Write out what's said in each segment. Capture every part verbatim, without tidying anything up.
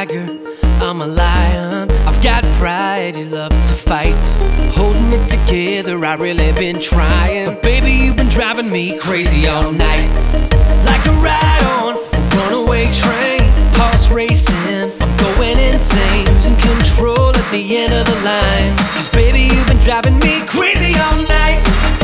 tiger, I'm a lion. I've got pride, you love to fight. Holding it together, I really been trying. But baby, you've been driving me crazy all night. Like a ride on a runaway train, pulse racing, I'm going insane. Losing control at the end of the line. Cause baby, you've been driving me crazy all night.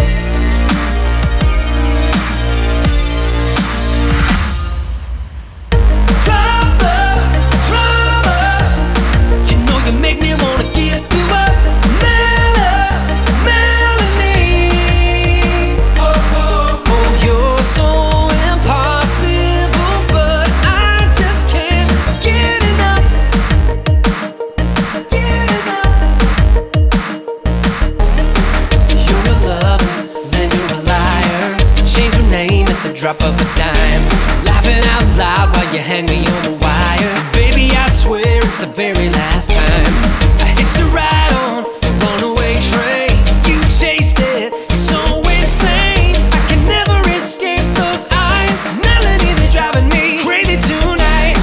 Drop of a dime, laughing out loud while you hang me on the wire. Baby, I swear it's the very last time. I hitched a ride on a runaway train. You chased it, it's so insane. I can never escape those eyes. Melody, they're driving me crazy tonight.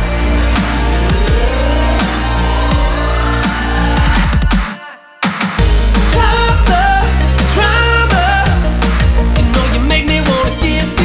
Drama, drama, you know you make me wanna give you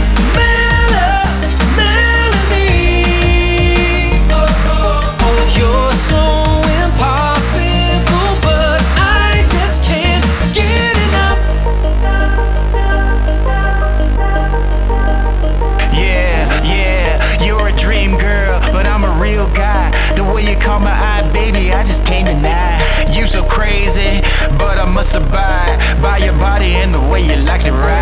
my eye, baby, I just can't deny. You so crazy, but I must abide by your body and the way you like to ride.